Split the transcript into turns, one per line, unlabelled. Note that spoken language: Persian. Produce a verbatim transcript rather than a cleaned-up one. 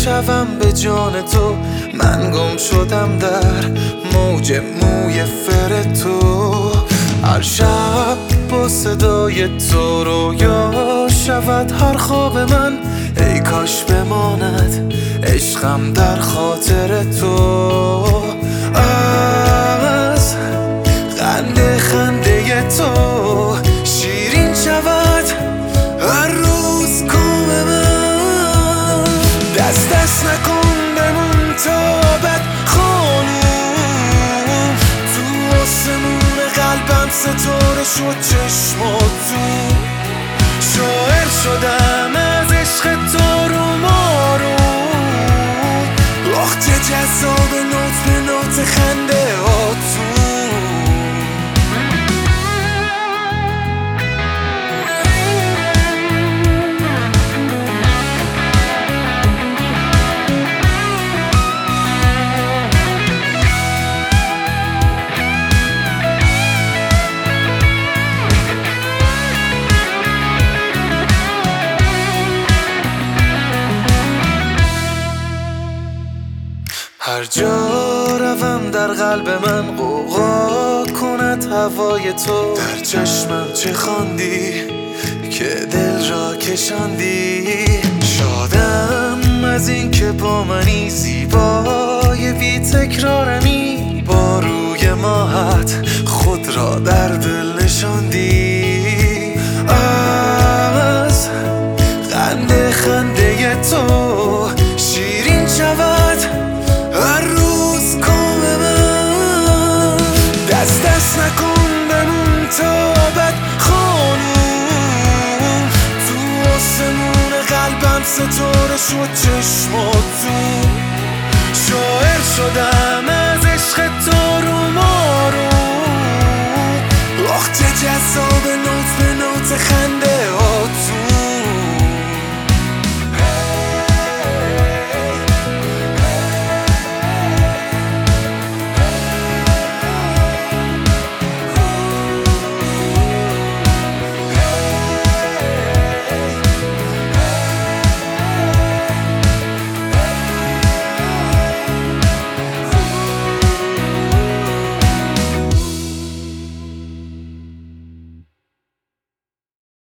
شوم به جان تو. من گم شدم در موج موی فر تو. هر شب با صدای تو رویا شود هر خواب من. ای کاش بماند عشقم در خاطر تو. از خنده خنده تو شیرین شود هر روز کام من. دست دست نکن بمون تا بد خانوم. تو آسمون قلبم ستاره شد چشماتون. شاعر شدم از عشق تو رو مارون. آخ چه جذاب نوت به نوت خنده هاتون. هر جا روم در قلب من غوغا کند هوای تو. در چشمم چه خواندی که دل را کشاندی. شادم از این که با منی زیبای بی تکرارمی. با روی ماهت خود را در دل نشاندی. از خنده خنده تو شیرین شود هر روز کام من. دست دست نکن بمون تا بد خانوم. تو آسمون قلبم ستاره شد چشماتون. شاعر شدم از عشق تو رو مارون. آخ چه جذاب نوت به نوت خنده